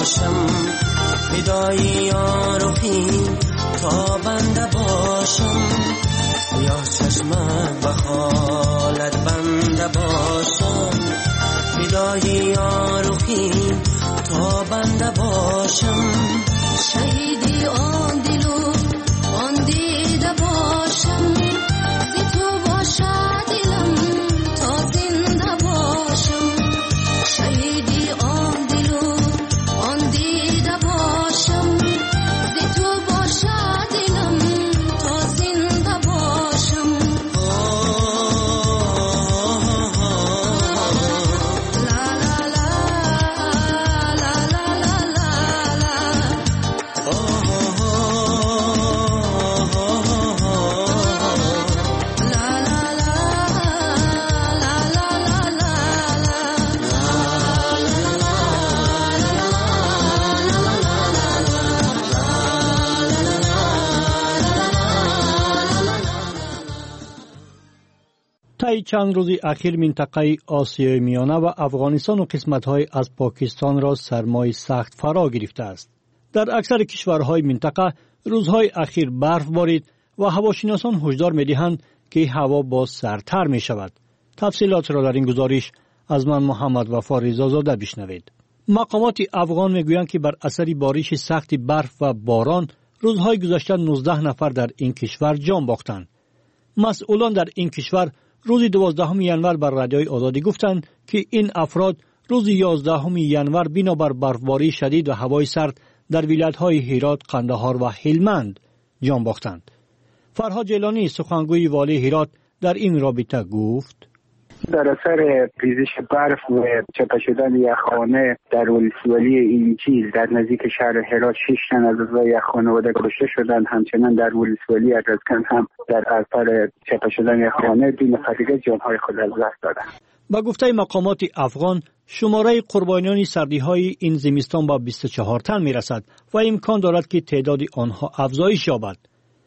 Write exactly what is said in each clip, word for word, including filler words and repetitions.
باشم، فدای یارخی تا بنده باشم، سیاه چشمت و خالت بنده باشم، فدای یارخی تا بنده باشم، شهیدی آن دلو آن دیده باشم، بی تو باشد دلم تا زنده باشم، شهیدی آن دلو آن دیده باشم، بی تو باشد دلم تا زنده باشم. لا لا لا لا لا لا لا لا. طی چند روز اخیر منطقه آسیای میانه و افغانستان و قسمت‌های از پاکستان را سرمای سخت فرا گرفته است. در اکثر کشورهای منطقه روزهای اخیر برف بارید و هواشناسان هشدار می‌دهند که هوا باز سردتر می‌شود. تفصیلات را در این گزارش از من محمد وفا رضازاده بشنوید. مقامات افغان می‌گویند که بر اثر بارش سخت برف و باران روزهای گذشته نوزده نفر در این کشور جان باختند. مسئولان در این کشور روز دوازدهم ژانویه بر رادیوی آزادی گفتند که این افراد روز یازدهم ژانویه بنابر برفباری شدید و هوای سرد در ولایت‌های هرات، قندهار و هلمند جان باختند. فرهاد جیلانی سخنگوی والی هرات در این رابطه گفت: در اثر ریزش برف و چپه شدن یخخانه در ولسوالی اینجیل در نزدیک شهر هرات شش تن از اعضای یک خانواده کشته شدند. همچنین در ولسوالی ارزکن هم در اثر چپه شدن یخخانه دو نفر دیگر جانهای خود از دست دادند. با گفته مقامات افغان شماره قربانیان سردی‌های این زمستان به بیست و چهار تن میرسد و امکان دارد که تعداد آنها افزایش یابد.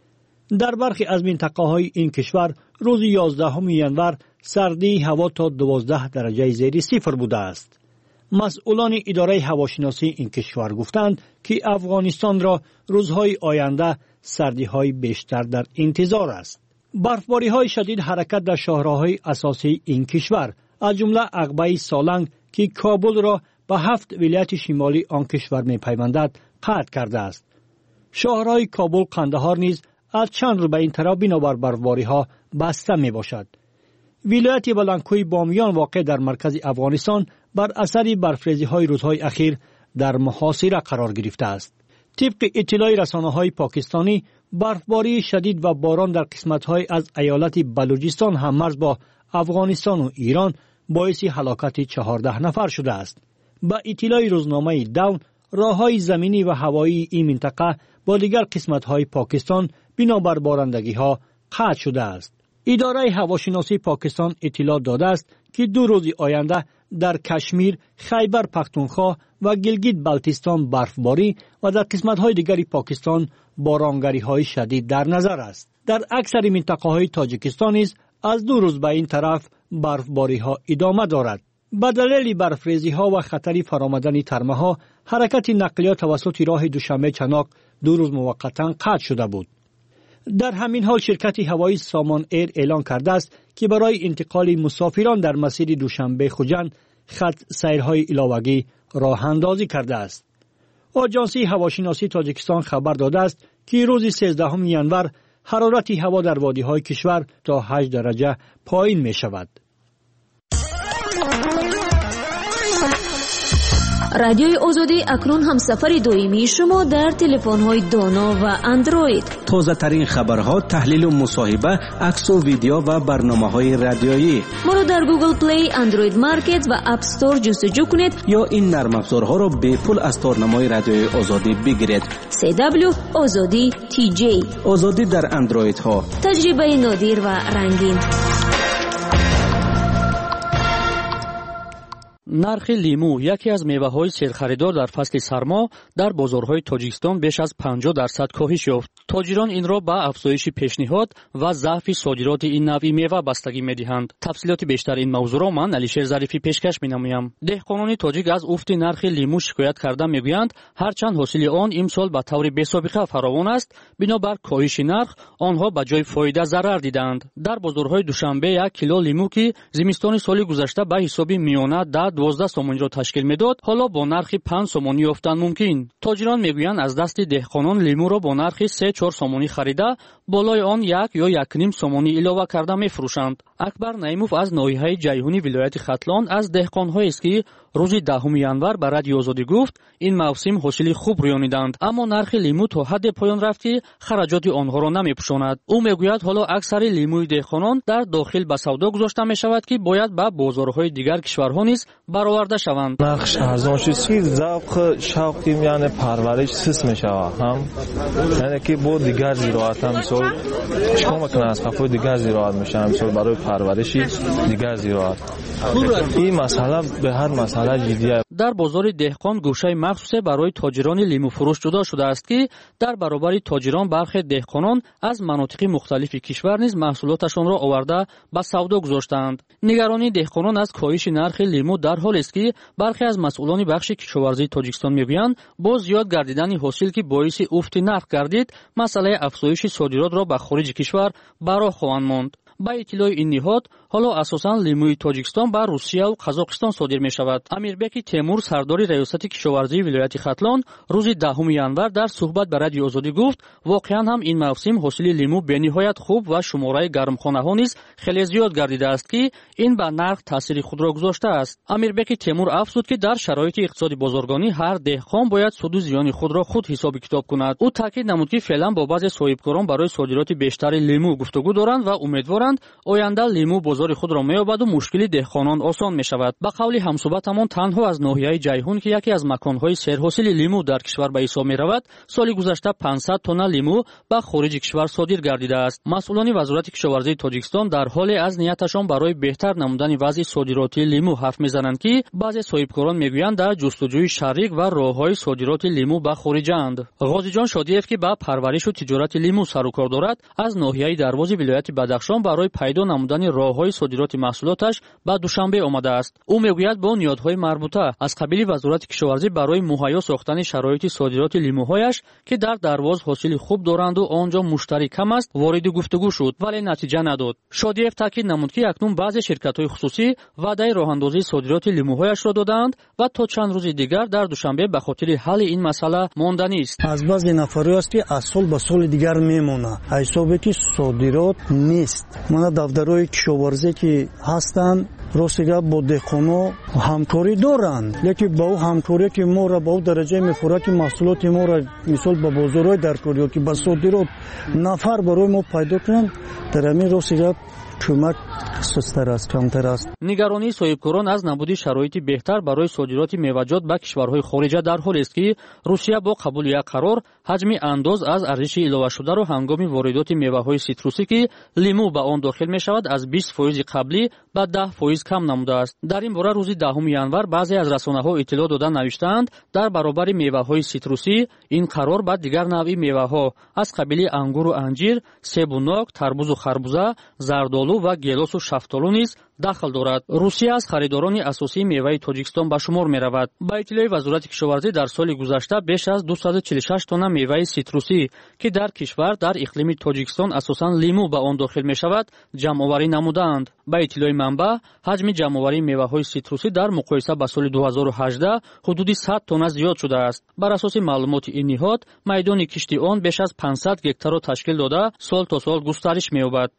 در برخی از منطقه‌های این کشور روز یازدهم ژانویه سردی هوا تا دوازده درجه زیر صفر بوده است. مسئولان اداره هواشناسی این کشور گفتند که افغانستان را روزهای آینده سردی‌های بیشتر در انتظار است. برفباری‌های شدید حرکت در شاهراه‌های اساسی این کشور از جمله عقبه سالنگ که کابل را به هفت ولایت شمالی آن کشور می‌پیوندد قطع کرده است. شاهراه کابل قندهار نیز از چند روز به این طرف بنابر برفباری‌ها بسته میباشد. ولایت بلندکوی بامیان واقع در مرکز افغانستان بر اثر برفریزی‌های روزهای اخیر در محاصره قرار گرفته است. طبق اطلاع رسانه‌های پاکستانی برفباری شدید و باران در قسمت‌های از ایالت بلوچستان هم مرز با افغانستان و ایران باعث هلاکت چهارده نفر شده است. با اطلاع روزنامه داون راه‌های زمینی و هوایی این منطقه با دیگر قسمت‌های پاکستان بنابر بارندگی‌ها قطع شده است. اداره هواشناسی پاکستان اطلاع داده است که دو روز آینده در کشمیر، خیبر پختونخوا و گیلگیت بلتیستان برفباری و در قسمت‌های دیگری پاکستان بارانگری‌های شدید در نظر است. در اکثر منطقه‌های تاجیکستان نیز از دو روز به این طرف برفباری‌ها ادامه دارد. به دلیل برفریزی‌ها و خطر فرآمدن ترمه‌ها حرکت نقلیات توسط راه دوشنبه چناق دو روز موقتا قطع شده بود. در همین حال شرکت هوایی سامان ایر اعلان کرده است که برای انتقال مسافران در مسیر دوشنبه خوجند خط سیرهای علاوگی راه اندازی کرده است. آژانس هواشناسی تاجیکستان خبر داده است که روز سیزدهم ژانویه حرارت هوا در وادی‌های کشور تا هشت درجه پایین می شود. رادیوی آزادی اکنون هم سفر دائمی شما در تلفن‌های دانا و اندروید. تازه ترین خبرها، تحلیل و مصاحبه، عکس و ویدیو و برنامه‌های رادیویی. ما را در گوگل پلی، اندروید مارکت و اپ استور جستجو کنید یا این نرم افزارها را به پول از تارنمای رادیوی آزادی بگیرید. سی دبلیو آزادی تی جی. آزادی در اندروید ها. تجربه نادر و رنگین. нархи лимӯ, яке аз меваҳои серхаридор дар фасли сармо, дар бозорҳои Тоҷикистон беш аз панҷоҳ дарсад коҳиш ёфт. Тоҷирон инро ба афзоиши пешниҳод ва заъфи содироти ин навъи мева бастагӣ медиҳанд. тафсилоти бештар ин мавзӯъро ман Алишер Зарифӣ пешкаш менамоям. деҳқонони тоҷик аз уфти нархи лимӯ шикоят карда мегӯянд, ҳарчанд ҳосили он имсол ба таври бесобиқа фаровон аст, бинобар коҳиши нарх онҳо ба ҷои фоида зарар диданд. дар бозорҳои Душанбе як кило лимӯ ки зимистони соли гузашта ба ҳисоби миёна да дувоздаҳ сомониро ташкил медод, ҳоло бо нархи панҷ сомонӣ ёфтан мумкин. Тоҷирон мегӯянд аз дасти деҳқонон лимӯро бо нархи се чор сомонӣ харида, болои он як ё якним сомонӣ илова карда мефурӯшанд. Акбар Наимов аз ноҳияи Ҷайҳунӣ вилояти Хатлон аз деҳқонҳоест ки рӯзи даҳуми январ ба Радиои Озодӣ гуфт, ин мавсим ҳосили хуб рӯёниданд, аммо нархи лимӯ то ҳадде поён рафт ки хараҷоти онҳоро намепӯшонад. ӯ мегӯяд ҳоло аксари лимӯи деҳқонон дар дохил ба савдо гузошта мешавад ки бояд ба бозорҳои дигар кишварҳо низ бароварда шаванд. нархш арзон шуд ки завқи шавқи яъне парвариш сис мешавад, ҳам яъне ки бо дигар зироат ҳам мисол чикор мекунанд, аз қафои дигар зироат мешаванд, мисол барои парвариши дигар зироат. ин масъала бе ҳар масъала ҷиддия. дар бозори деҳқон гӯшаи махсусе барои тоҷирони лимӯфурӯш ҷудо шудааст ки дар баробари тоҷирон бархе деҳқонон аз манотиқи мухталифи кишвар низ маҳсулоташонро оварда ба савдо гузоштаанд. нигаронии деҳқонон аз коҳиши нархи лимӯ дар ҳолест ки бархе аз масъулони бахши кишоварзии Тоҷикистон мегӯянд, бо зиёд гардидани ҳосил ки боиси уфти нарх гардид, масъалаи афзоиши содиротро ба хориҷи кишвар ба роҳ хоҳанд монд. ба иттилои ин ниҳод, ҳоло асосан лимӯи Тоҷикистон ба Русияву Қазоқистон содир мешавад. Амирбеки Темур, сардори раёсати кишоварзии вилояти Хатлон, рӯзи даҳуми январ дар суҳбат ба Радиои Озодӣ гуфт, воқеан ҳам ин мавсим ҳосили лимӯ бениҳоят хуб ва шумораи гармхонаҳо низ хеле зиёд гардидааст ки ин ба нарх таъсири худро гузоштааст. Амирбеки Темур афзуд ки дар шароити иқтисоди бозоргонӣ ҳар деҳқон бояд суду зиёни худро худ ҳисоби китоб кунад. ӯ таъкид намуд ки феълан бо баъзе соҳибкорон барои содироти бештари лимӯ гуфтугӯ доранд ва умедворанд оянда лимӯ бозори худро меёбаду мушкили деҳқонон осон мешавад. ба қавли ҳамсуҳбатамон, танҳо аз ноҳияи Ҷайҳун ки яке аз маконҳои серҳосили лимӯ дар кишвар ба ҳисоб меравад, соли гузашта панҷсад тонна лимӯ ба хориҷи кишвар содир гардидааст. масъулони Вазорати кишоварзии Тоҷикистон дар ҳоле аз нияташон барои беҳтар намудани вазъи содироти лимӯ ҳарф мезананд ки баъзе соҳибкорон мегӯянд дар ҷустуҷӯи шарик ва роҳҳои содироти лимӯ ба хориҷаанд. Ғозиҷон Шодиев ки ба парваришу тиҷорати лимӯ сару кор дорад, аз ноҳияи Дарвози вилояти Бадахшон барои пайдо намудани роҳҳои содироти маҳсулоташ ба Душанбе омадааст. ӯ мегӯяд бо ниёдҳои марбута аз қабили Вазорати кишоварзӣ барои муҳайё сохтани шароити содироти лимӯҳояш, ки дар Дарвоз ҳосили хуб доранду онҷо муштари кам аст, вориди гуфтугӯ шуд, вале натиҷа надод. Шодиев таъкид намуд ки акнун баъзе ширкатҳои хусусӣ ваъдаи роҳандозии содироти лимӯҳояшро додаанд ва то чанд рӯзи дигар дар Душанбе ба хотири ҳалли ин масъала монданист. аз баъзе нафарҳое аст ки аз сол ба соли дигар мемона, ҳисобе ки содирот нест. мана дафтарои кишоварзӣ ки ҳастанд, рости гап бо деҳқоно ҳамкорӣ доранд, лекин ба ӯ ҳамкорие ки моро ба ӯ дараҷае мехӯрад ки маҳсулоти моро мисол ба бозорҳои даркорӣ ё ки ба содирот нафар барои мо пайдо кунанд, дар ҳамин рости гап кӯмак сустар аст, камтар аст. нигаронии соҳибкорон аз набуди шароити беҳтар барои содироти меваҷот ба кишварҳои хориҷа дар ҳолест ки Русия бо қабули як қарор ҳаҷми андоз аз арзиши иловашударо ҳангоми воридоти меваҳои ситрусӣ ки лимӯ ба он дохил мешавад аз бист фоизи қаблӣ ба даҳ фоиз кам намудааст. дар ин бора рӯзи даҳуми январ баъзе аз расонаҳо иттилоъ дода навиштаанд, дар баробари меваҳои ситрусӣ ин қарор ба дигар навъи меваҳо аз қабили ангуру анҷир, себу нок, тарбузу харбуза, зардолу ва гелосу шафтолу низ дахл дорад. Русия аз харидорони асосии меваи Тоҷикистон ба шумор меравад. ба иттилои Вазорати кишоварзӣ дар соли гузашта беш аз дусаду чилу шаш тонна меваи ситрусӣ ки дар кишвар дар иқлими Тоҷикистон асосан лимӯ ба он дохил мешавад, ҷамъоварӣ намудаанд. ба иттилои манбаъ, ҳаҷми ҷамъоварии меваҳои ситрусӣ дар муқоиса ба соли ду ҳазору ҳаждаҳ ҳудуди сад тонна зиёд шудааст. бар асоси маълумоти ин ниҳод, майдони кишти он беш аз панҷсад гектарро ташкил дода, сол то сол густариш меёбад.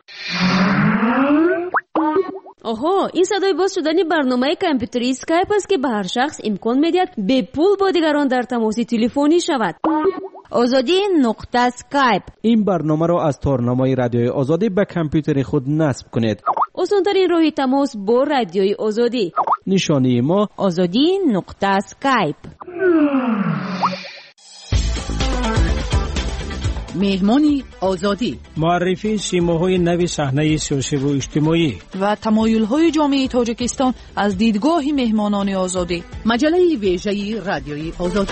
оҳо, ин садои боз шудани барномаи компютери скайп аст ки ба ҳар шахс имкон медиҳад бепул бо дигарон дар тамоси телефонӣ шавад. озодӣ нуқта скайп. این برنامه را از تارنامه رادیوی آزادی به کامپیوتر خود نصب کنید. осонтарин роҳи тамос бо радиои озодӣ. نشانی ما озодӣ нуқта скайп. مهمانی آزادی، معرفی سیماهای نوی صحنه سیاسی و اجتماعی و تمایل‌های جامعه تاجیکستان از دیدگاه مهمانان آزادی. مجله ویژه رادیوی آزادی.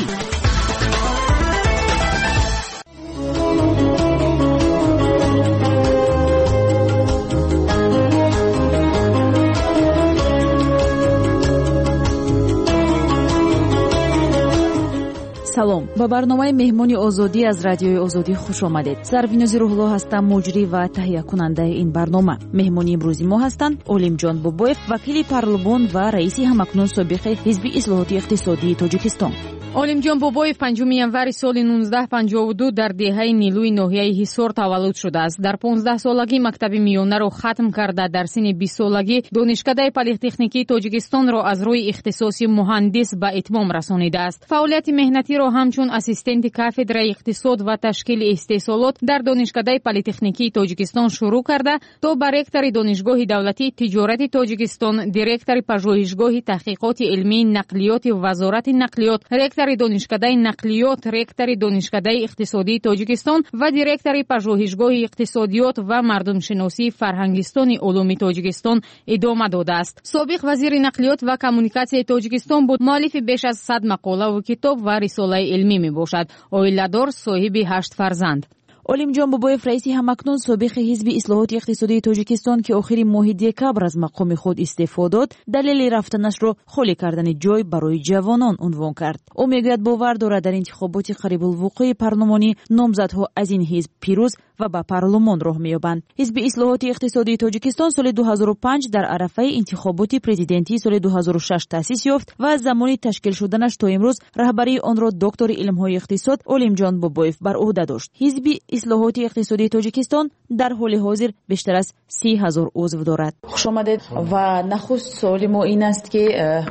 салом ба барномаи меҳмони озодӣ аз радиои озодӣ хуш омадед. Зарвинози Рӯҳулло ҳастам, муҷрӣ ва таҳиякунандаи ин барнома. меҳмони имрӯзи мо ҳастанд Олимҷон Бобоев, вакили парлумон ва раиси ҳамакнун собиқи ҳизби ислоҳоти иқтисодии Тоҷикистон. Олимҷон Бобоев панҷуми январи соли нуздаҳ панҷоҳу ду дар деҳаи Нилӯи ноҳияи Ҳисор таваллуд шудааст. Дар понздаҳсолагӣ мактаби миёнаро хатм карда, дар синни бист солагӣ донишкадаи политехникии Тоҷикистонро аз рӯи ихтисоси муҳандис ба итмом расонидааст. Фаъолияти меҳнатиро ҳамчун ассистенти кафедраи иқтисод ва ташкили истеҳсолот дар донишкадаи политехникии Тоҷикистон шурӯъ карда, то ба ректори донишгоҳи давлатии тиҷорати Тоҷикистон, директори пажӯҳишгоҳи таҳқиқоти илмии нақлиёти вазорати нақлиёт, ректори донишкадаи нақлиёт, ректори донишкадаи иқтисодии Тоҷикистон ва директори пажӯҳишгоҳи иқтисодиёт ва мардумшиносии Фарҳангистони улуми Тоҷикистон идома додааст. Собиқ вазири нақлиёт ва коммуникатсияи Тоҷикистон буд. муаллифи беш аз сад мақолаву китоб ва рисолаи илмӣ мебошад. Оиладор, соҳиби ҳашт фарзанд. Олимҷон Бобоев раиси ҳамакнун собиқи ҳизби ислоҳоти иқтисодии Тоҷикистон ки охири моҳи декабр аз мақоми худ истеъфо дод, далели рафтанашро холӣ кардани ҷой барои ҷавонон унвон кард. ӯ мегӯяд бовар дорад дар интихоботи қарибулвуқӯи парлумонӣ номзадҳо аз ин ҳизб пирӯз ва ба парлумон роҳ меёбанд. ҳизби ислоҳоти иқтисодии Тоҷикистон соли дуҳазору панҷ дар арафаи интихоботи президентии соли дуҳазору шаш таъсис ёфт ва аз замони ташкил шуданаш то имрӯз раҳбарии онро доктори илмҳои иқтисод Олимҷон Бобоев бар уҳда дошт. ҳизби ислоҳоти иқтисодии Тоҷикистон дар ҳоли ҳозир бештар аз си ҳазор узв дорад. хушомадед. ва нахуст суоли мо ин аст ки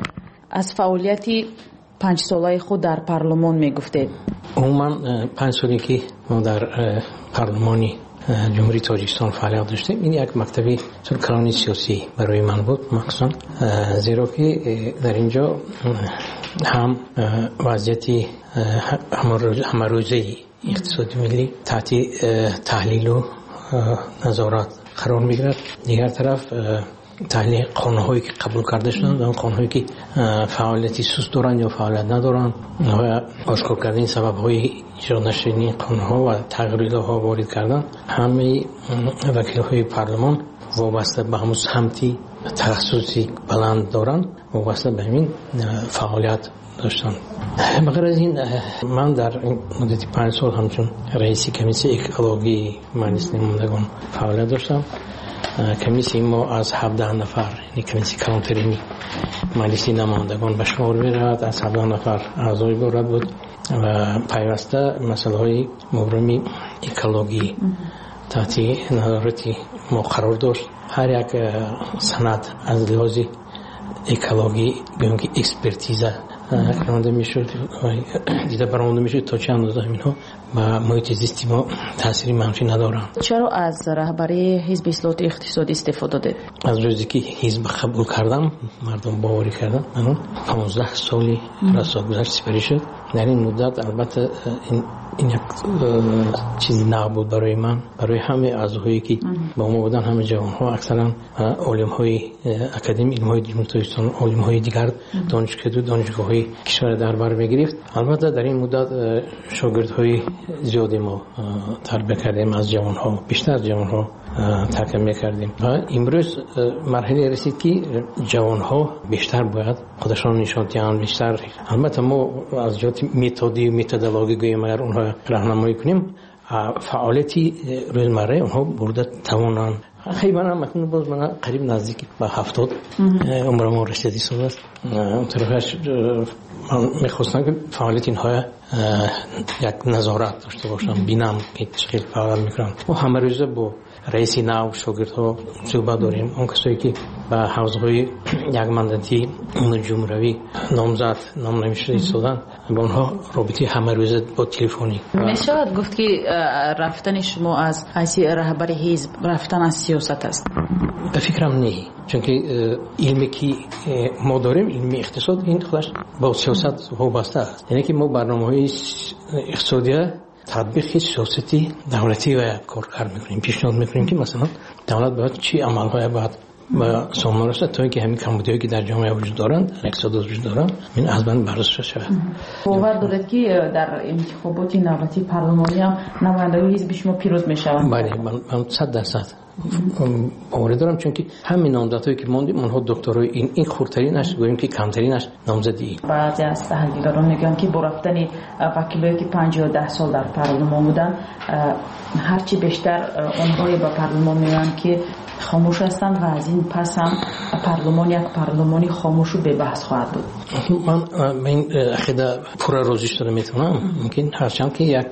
аз фаъолияти панҷсолаи худ дар парлумон мегуфтед. умуман панҷ соле ки мо дар парлумони ҷумҳурии Тоҷикистон фаъолият доштем, ин як мактаби калони сиёсӣ барои ман буд, махсусан зеро ки дар инҷо ҳам вазъияти ҳамарӯзаи иқтисоди миллӣ таҳти таҳлилу назорат қарор мегирад. дигар тараф таҳлил қонунҳое ки қабул карда шуданд, он қонунҳое ки фаъолияти суст доранд ё фаъолият надоранд, ва ошкор кардани сабабҳои иҷро нашудани қонунҳо ва тағйироҳо ворид кардан, ҳамаи вакилҳои парлумон вобаста ба ҳамун самти таҳассуси баланд доранд, вобаста ба ҳамин фаъолият доштанд. бағайр аз ин ман дар муддати панҷ сол ҳамчун раиси комиссияи экологии маҷлиси намояндагон фаъолият доштам. комиссияи мо аз ҳабдаҳ нафар, яъне комиссияи калонтарини маҷлиси намояндагон ба шумор меравад, аз ҳабдаҳ нафар аъзои борад буд ва пайваста масъалаҳои мубрами экологӣ таҳти назорати мо қарор дошт. ҳар як санад аз лиҳози экологӣ гӯем ки экспертиза ронда мешуд, дида баромада мешуд то чанд андоза ҳаминҳо ба муҳити зисти мо таъсири манфӣ надоранд. чаро аз раҳбарии ҳизби ислоҳоти иқтисодӣ истеъфо додед? аз рӯзе ки ҳизб қабул кардам, мардум боварӣ кардам, манон понздаҳ соли расо гузашт сипарӣ шуд. дар ин муддат албатта ин як чизи нав буд барои ман, барои ҳамаи аъзоҳое ки ба мо буданд, ҳама ҷавонҳо, аксаран олимҳои академияи илмҳои ҷумҳурии Тоҷикистон, олимҳои дигар донишкаду донишгоҳҳои кишвара дар бар мегирифт. албатта дар ин муддат шогирдҳои зиёде мо тарбия кардем аз ҷавонҳо, бештар аз ҷавонҳо тарбия мекардем ва имрӯз марҳиле расид ки ҷавонҳо бештар бояд худашон нишон диҳанд, бештар. албатта мо аз ҷоҳати методи методологӣ гӯем агар онҳо раҳнамоӣ кунем, фаъолияти рӯзмарраи онҳо бурда тавонанд. خیلی من هم مکنون باز من قریب نزدیک به هفتاد عمر ما رسیدی سال است. اون طرفش من میخواستم که فعالیت اینها یک نظارت داشته باشم، بینم که چقدر فعال میکنن. ما همه روزه با رئیس نو شاگردها صحبت داریم. اون کسایی که به حوزه‌های یک ماندتی اون جمهوری نامزد نام نمیشه ایستادن، با اونها رابطه همه روزه با تلفنی. میشه گفت که رفتن شما از حیث رهبر حزب رفتن از سیاست است؟ به فکرم نه، چون که علمی که ما داریم، علمی اقتصاد، این خودش با سیاست وابسته است. یعنی که ما برنامه‌های اقتصادی تطبیق سیاستی دولتی و کارکرد میکنیم. پیشنهاد میکنیم که مثلا دولت باید چی عملهای باید و سامانه رسد تا اینکه همین کمبودیایی که در جامعه وجود دارند، اقتصاد وجود دارند، این از من بررسی شود. باور دارد که در انتخابات نوبتی پارلمانی هم نمایندگان حزب شما پیروز میشوند؟ بله، من صد درصد باور دارم، چون که همین نامزدهایی که موندیم اونها دکترای این این خردترینش گوییم که کمترینش نامزدی. بعضی از تحلیلگران میگن که با رفتن وکیلایی که پنجاه و ده سال در پارلمان بودن، هرچی بیشتر اونهایی با پارلمان میان که خاموش هستند و از این پس هم پارلمان یک پارلمانی خاموش و بحث خواهد بود. من به این عقیده پورا روزیش دارم میتونم، ممکن هرچند که یک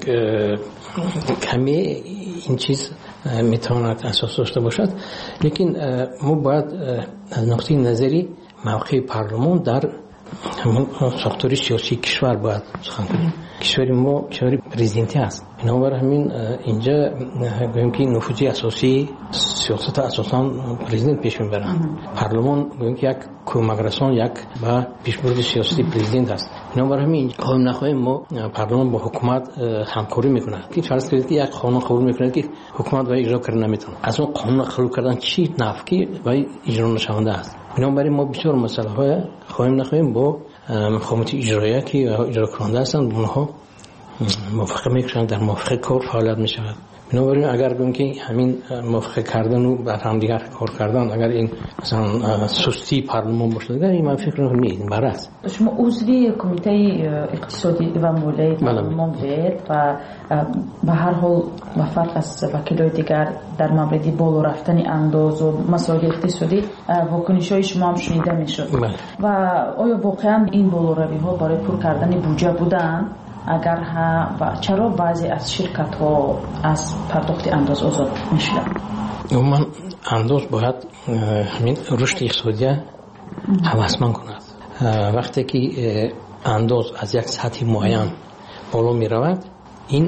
کمی این چیز میتواند اساس داشته باشد، لیکن ما باید از نقطه نظری موقع پارلمان در همون ساختار سیاسی کشور باید سخن کنیم. کشور ما کشور پرزیدنتی است، بنابراین همین اینجا گوییم که نفوذی اساسی سیاست اساساً پرزیدنت پیش میبرند. پارلمان گوییم که یک کمکرسان، یک با پیشبرد سیاسی پرزیدنت است. بنابراین همین خواهیم نخواهیم ما پارلمان با حکومت همکاری میکنه. که فرض کنید که یک قانون قبول میکنه که حکومت وای اجرا کردن نمیتونه، از اون قانون قبول کردن چی نفعی وای اجرا نشونده است. بنابراین ما بسیار مسئله های خواهیم نخواهیم با مقامات اجرایی که اجرا کننده هستند اونها موافقه میکنند، در موافقه کار فعالیت میشود. بنابراین اگر بگیم که همین موافقه کردن و بر هم دیگر کار کردن، اگر این مثلا سستی پارلمان باشه، دیگه این من فکر نمی‌کنم این برعکس. شما عضوی کمیته اقتصادی و مالی پارلمان بود و به هر حال و فرق از وکیلای دیگر در مورد بالا رفتن انداز و مسائل اقتصادی واکنش‌های شما هم شنیده میشد. و آیا واقعا این بالاروی‌ها برای پر کردن بودجه بودن؟ اگر ها و چرا بعضی از شرکت ها از پرداخت انداز آزاد میشن؟ من انداز باید همین رشد اقتصادی هوسمند کند. وقتی که انداز از یک سطح معین بالا می رود، این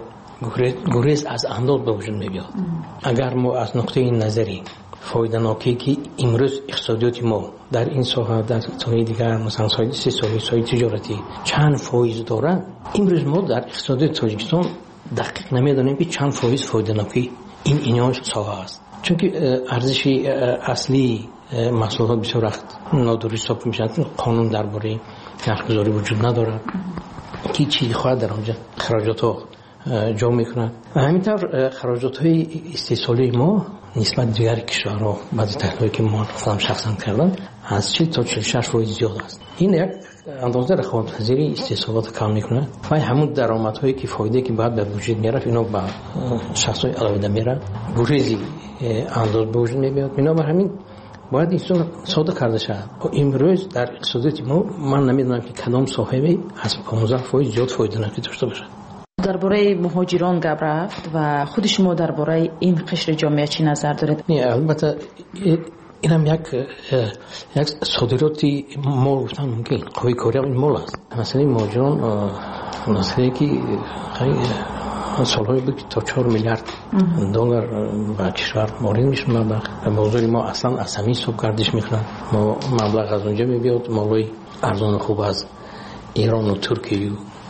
گریز از انداز به وجود می بیاد. اگر ما از نقطه نظری فایده ناکی که امروز اقتصادیات ما در این ساحه، در ساحه دیگر مثلا ساحه سیاسی، ساحه تجارتی چند فایز دارند، امروز ما در اقتصادیات تاجیکستان دقیق نمیدانیم که چند فایز فایده ناکی این اینها ساحه است، چون که ارزش اصلی محصولات بسیار وقت نادرست حساب میشن. قانون درباره نرخ‌گذاری وجود ندارد که چیزی خواهد در آنجا خراجات ها جا میکنند. همینطور خراجات های استحصالی ما نسبت دیگر کشورها بعضی تحلیلی که ما خودم شخصا کردم از چهل تا چهل و شش فایز زیاد است. این یک اندازه رقابت‌پذیری استحصالات کم میکنه و همون درآمدهایی که فایده که بعد به وجود میاره اینا به شخصای علاوه میاره، گریزی انداز به وجود میاد. بنابراین همین باید این ساده کرده شود. امروز در اقتصادیات ما من نمیدونم که کدام صاحبی از پانزده فایز زیاد فایده ناکی داشته باشه. درباره مهاجران گپ رفت و خود شما درباره این قشر جامعه چی نظر دارید؟ نه البته این هم یک یک صادراتی مال گفتن ممکن قوی کاری این مال است. مثلا مهاجران مسئله که خیلی سالهای بود تا چهار میلیارد دلار به کشور وارد میشه. مبلغ موضوعی ما اصلا از همین صبح گردش میکنن، ما مبلغ از اونجا میبیاد، مالای ارزان خوب از ایران و ترکیه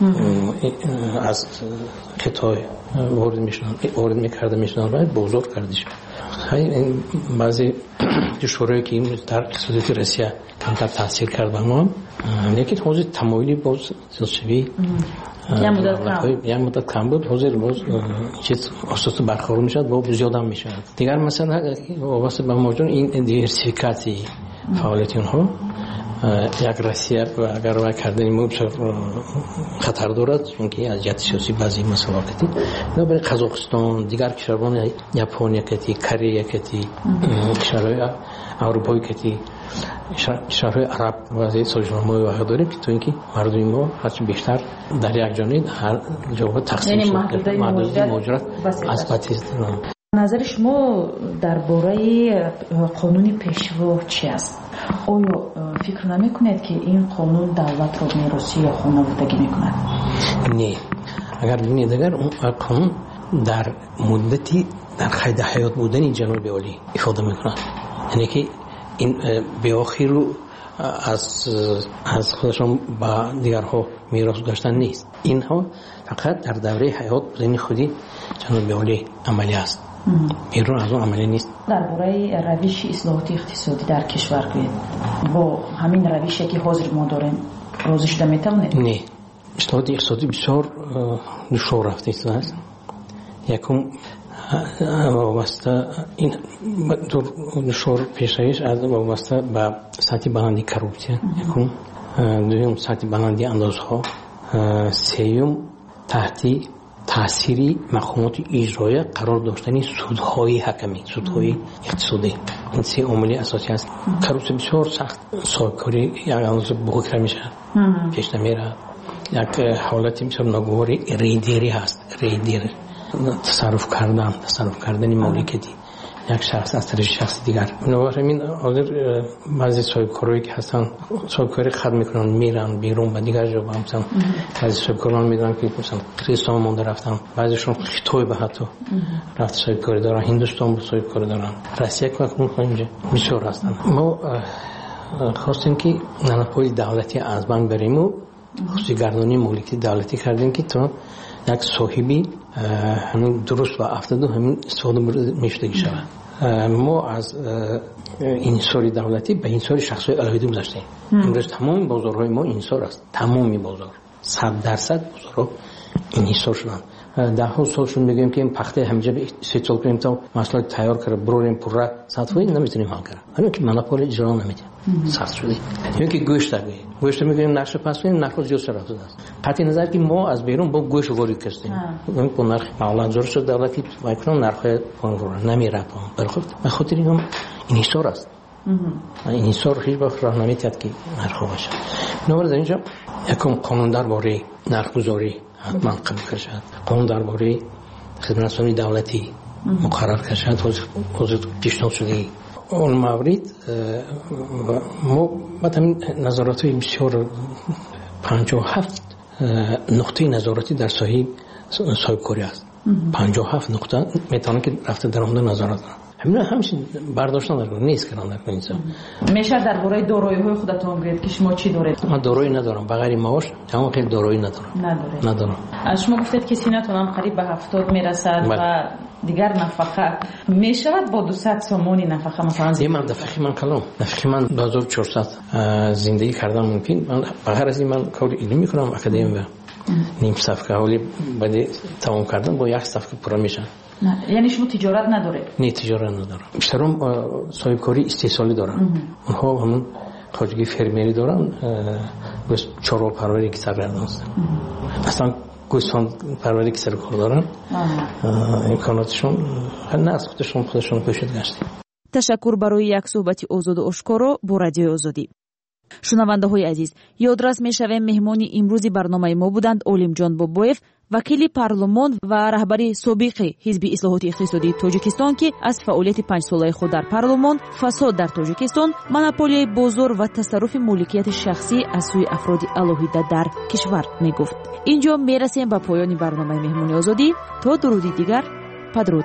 از خطای وارد میشنن وارد میکرده میشنن و بزرگ کردش. خیلی بعضی جشورایی که این در اقتصادیات روسیه کمتر تاثیر کرد به ما، لیکن حوزه تمایلی باز زیادشوی یه مدت کم بود، حوزه باز چیز اساس برخورد میشد با زیاد هم میشد. دیگر مثلا واسه به موجود این دیورسیفیکاسی فعالیت اونها یک روسیه و اگر وای کردن ما خطر دارد، چون که از جهت سیاسی بعضی مسائلی نه برای قزاقستان، دیگر کشورهای ژاپن کتی، کره کتی، کشورهای اروپایی کتی، کشورهای عرب و سازمان‌های واقع داریم که تو اینکه مردم ما هرچی بیشتر در یک جانب هر جواب تقسیم شده محدودیت مهاجرت اثباتی است. نظر شما درباره قانون پیشرو چی است؟ آیا فکر نمی‌کنید که این قانون دولت را میراثی یا خانوادگی می‌کند؟ نه، اگر ببینید اگر اون قانون در مدتی در قید حیات بودن جناب عالی افاده می‌کند، یعنی که این به آخر رو از از خودشون با دیگرها میراث داشتن نیست. اینها فقط در دوره حیات بدن خودی جناب عالی عملی است. بیرون از اون عملی نیست. درباره روش اصلاحات اقتصادی در کشور که با همین روشی که حاضر ما داریم روزش نمیتونه؟ نه، اصلاحات اقتصادی بسیار دشوار رفته است. یکم وابسته این دشوار پیشایش از وابسته به سطح بلندی کروپسیون، یکم دوم سطح بلندی اندازها، سوم تحتی تأثیری مقامات اجرایی قرار داشتن سودهای حکمی، سودهای اقتصادی. این سه عامل اساسی است. کروپسیون بسیار سخت صاحبکاری یک اندازه بزرگتر میشه، پیش نمیره. یک حالتی بسیار ناگواری ریدری هست، ریدری تصرف کردن، تصرف کردن مالکیتی یک شخص از طرف شخص دیگر. بنابراین حاضر بعضی صاحبکارایی که هستن صاحبکاری خرد میکنن میرن بیرون به دیگر جا، مثلا بعضی صاحبکاران میدونن که مثلا کریستان مونده رفتن، بعضیشون خطوی به حتی رفت صاحبکاری دارن، هندوستان به صاحبکاری دارن، روسیه که اکنون اینجا بسیار هستن. ما خواستیم که نانپای دولتی از بانک بریم و خصوصی گردانی مالکی دولتی کردیم که تو یک صاحبی همین درست و افتاده همین استفاده میشدگی شود. ما از انحصار دولتی به انحصار شخصی علاوه گذاشتیم. امروز تمام بازارهای ما انحصار است، تمامی بازار صد درصد بازارها انحصار شدن. ده ها سال شد میگیم که این پخته همینجا استعمال کنیم تا مسئله تیار کنه بروریم پره سطحی نمیتونیم حل کنیم. همین که مناپول اجرا نمیده سخت شده. یا که گوشت داریم، گوشت میگیم نقش پس کنیم نرخ زیاد شده است. قطعی نظر که ما از بیرون با گوشت وارد کردیم. اون با نرخ معاملات زور شد دولتی میکنن نرخ پایین نمیره پایین. برخورد به خاطر این هم انحصار است. انحصار هیچ وقت راه نمیتاد که نرخ باشه. نوبت اینجا یکم قانون درباره نرخ‌گذاری حتما قبول کرد. قانون درباره خدمترسانی دولتی مقرر کرد، حاضر پیشنهاد شده. اون مورد ما بعد همین نظارات بسیار پنجاه و هفت نقطه نظارتی در ساحه صاحبکاری است. پنجاه و هفت نقطه میتونه که رفته در اون نظارت کنه. همین همیشه برداشتن در نیست که در اینجا. میشه درباره دارایی‌های خودتون بگید که شما چی دارید؟ من دارایی ندارم، بغیر معاش تمام خیلی دارایی ندارم. ندارید. ندارم. شما گفتید که سینتون هم قریب به هفتاد میرسد و دیگر نفقه میشود با دویست سومونی نفقه مثلا زندگی من نفقه من کلام نفقه من دو هزار و چهارصد زندگی کردم. ممکن من بغیر از این من کار علمی میکنم اکادمی و نیم صفحه حالی بعد تمام کردن با یک صفحه پر میشن. نه یعنی شما تجارت نداره؟ نه تجارت ندارم. بیشترم صاحبکاری استحصالی دارن. اونها همون خارجی فرمیری دارن، بس چهار پروری که سرگردان هستن. اصلا گوسفند پروری که سر کار دارن. امکاناتشون نه از خودشون خودشون پوشیده گشتن. تشکر برای یک صحبت آزاد و آشکارا با رادیو آزادی. شنونده های عزیز، یادرس می شویم مهمانی امروزی برنامه ما بودند علیم بابویف، وکیل پارلمان و رهبری سابق حزب اصلاحات اقتصادی تاجیکستان که از فعالیت پنج ساله خود در پارلمان، فساد در تاجیکستان، مونوپولی بازار و تصرف مالکیت شخصی از سوی افراد الهیده در کشور می گفت. اینجا می رسیم به پایان برنامه مهمانی آزادی. تا درودی دیگر، بدرود.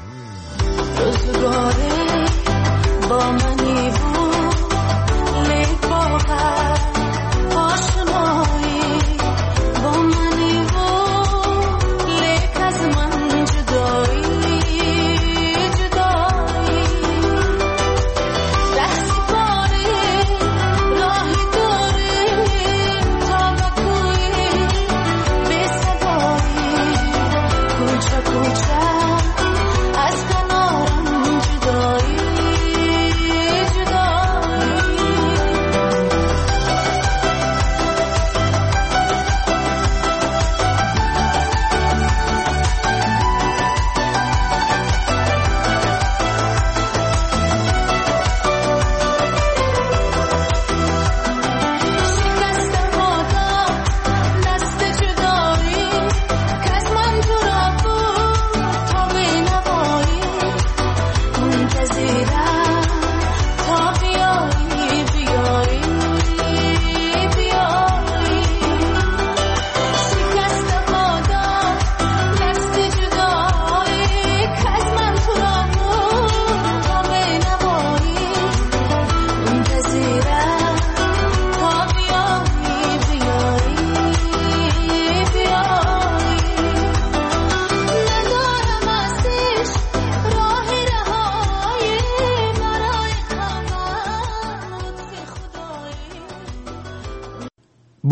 با منی از کنارم جدایی جدایی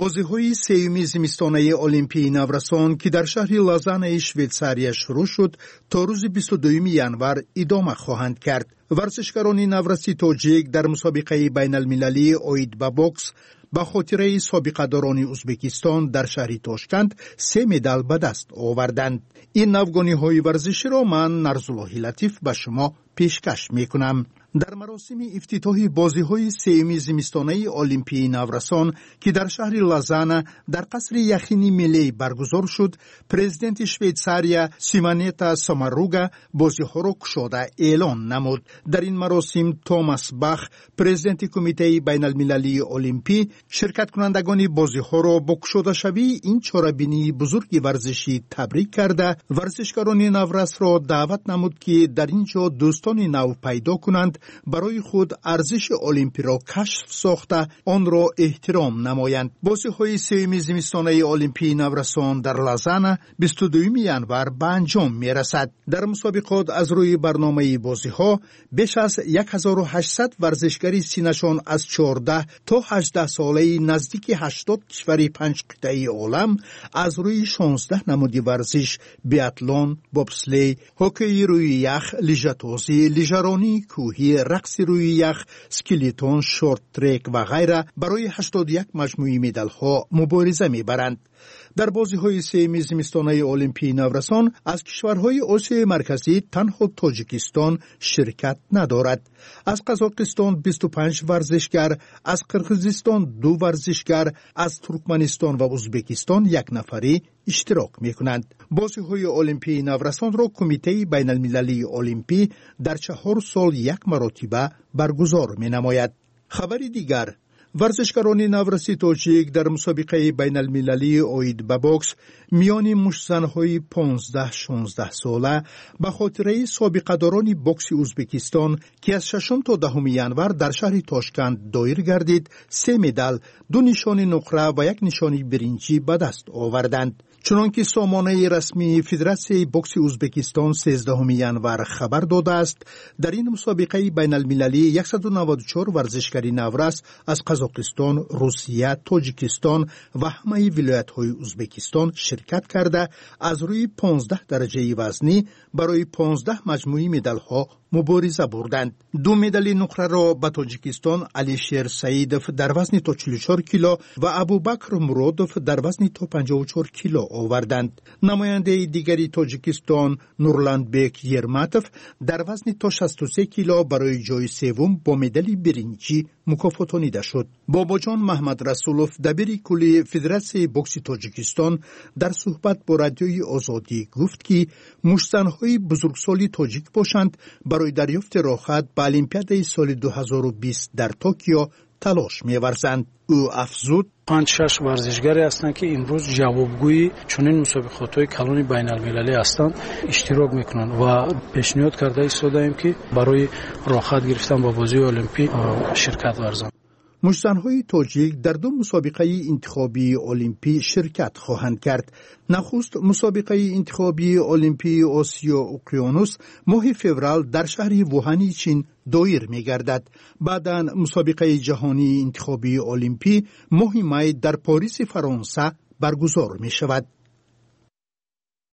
بازی‌های سوم زمستانه المپیای نورسان که در شهر لازان شویتساریا شروع شد تا روز بیست و دوم ژانویه ادامه خواهند کرد. ورزشکاران نورسی تاجیک در مسابقه بین المللی اوید با بوکس با خاطره سابقه داران ازبکستان در شهر تاشکند سه مدال به دست آوردند. این نوگانی های ورزشی را من نرزالله لطیف به شما پیشکش می کنم. در مراسم افتتاح بازی‌های سوم زمستانه المپیای نورسان که در شهر لازان در قصر یخینی ملی برگزار شد، پرزیدنت شویتساریا سیمانتا ساماروگا بازی‌ها را گشوده اعلان نمود. در این مراسم توماس باخ، پرزیدنت کمیته بین المللی المپی، شرکت کنندگان بازی‌ها را با گشوده شوی این چاره‌بینی بزرگ ورزشی تبریک کرده، ورزشکاران نورس را دعوت نمود که در اینجا دوستان نو پیدا کنند، برای خود ارزش المپی را کشف ساخته آن را احترام نمایند. بازی‌های سوم زمستانه المپیای نورسان در لازان بیست و دوم ژانویه به انجام می‌رسد. در مسابقات از روی برنامه بازی‌ها بیش از هزار و هشتصد ورزشکاری سینشان از چهارده تا هجده ساله نزدیک هشتاد کشور پنج قطعه عالم از روی شانزده نماد ورزش بیاتلون، بوبسلی، هوکی روی یخ، لیژه‌تازی، لیژه‌رانی کوهی، رقص روی یخ، اسکیلیتون، شورت ترک و غیره برای هشتاد و یک مجموعه مدال ها مبارزه می‌برند. در بازی‌های سوم زمستانه المپیای نورسان از کشورهای آسیای مرکزی تنها تاجیکستان شرکت ندارد. از قزاقستان بیست و پنج ورزشگر، از قرقیزستان دو ورزشگر، از ترکمنستان و ازبکستان یک نفری اشتراک می‌کنند. بازی‌های المپیای نورسان را کمیته بین المللی المپی در چهار سال یک مرتبه برگزار می‌نماید. خبر دیگر، ورزشکاران نورسی تاجیک در مسابقه بین المللی اوید با بوکس میان مشت‌زن‌های پانزده شانزده ساله به خاطره سابقه داران بوکس ازبکستان که از ششم تا دهم ژانویه در شهر تاشکند دایر گردید، سه مدال، دو نشان نقره و یک نشانی برنجی به دست آوردند. چنانکه سامانه رسمی فدراسیون بوکس ازبکستان سیزدهم ژانویه خبر داده است، در این مسابقه بین المللی صد و نود و چهار ورزشکاری نورس از قزاقستان، روسیه، تاجیکستان و همه ولایت‌های ازبکستان شرکت کرده از روی پانزده درجه وزنی برای پانزده مجموعه مدال‌ها مبارزه بردند. دو مدال نقره را به تاجیکستان علیشیر سعیدوف در وزن تا چهل و چهار کیلو و ابوبکر مرادوف در وزن تا پنجاه و چهار کیلو آوردند. نماینده دیگری تاجیکستان نورلندبک یرماتوف در وزن تا شصت و سه کیلو برای جای سوم با مدال برنجی مکافاتانیده شد. باباجان محمد رسولوف دبیر کلی فدراسیون بوکس تاجیکستان در صحبت با رادیوی آزادی گفت که مشت‌زن‌های بزرگسالی تاجیک باشند برای دریافت راحت به المپیاد سال دو هزار و بیست در توکیو تلاش می‌ورزند. او افزود: پنج شش ورزشگری هستند که امروز جوابگوی چنین مسابقات‌های کلان بین المللی هستند اشتراک میکنند و پیشنهاد کرده ایستاده‌ایم که برای راحت گرفتن با بازی المپی شرکت ورزند. مشت‌زن‌های تاجیک در دو مسابقه انتخابی المپی شرکت خواهند کرد. نخست مسابقه انتخابی المپی آسیا اقیانوس ماه فوریه در شهر ووهان چین دایر می‌گردد. بعداً مسابقه جهانی انتخابی المپی ماه می در پاریس فرانسه برگزار می‌شود.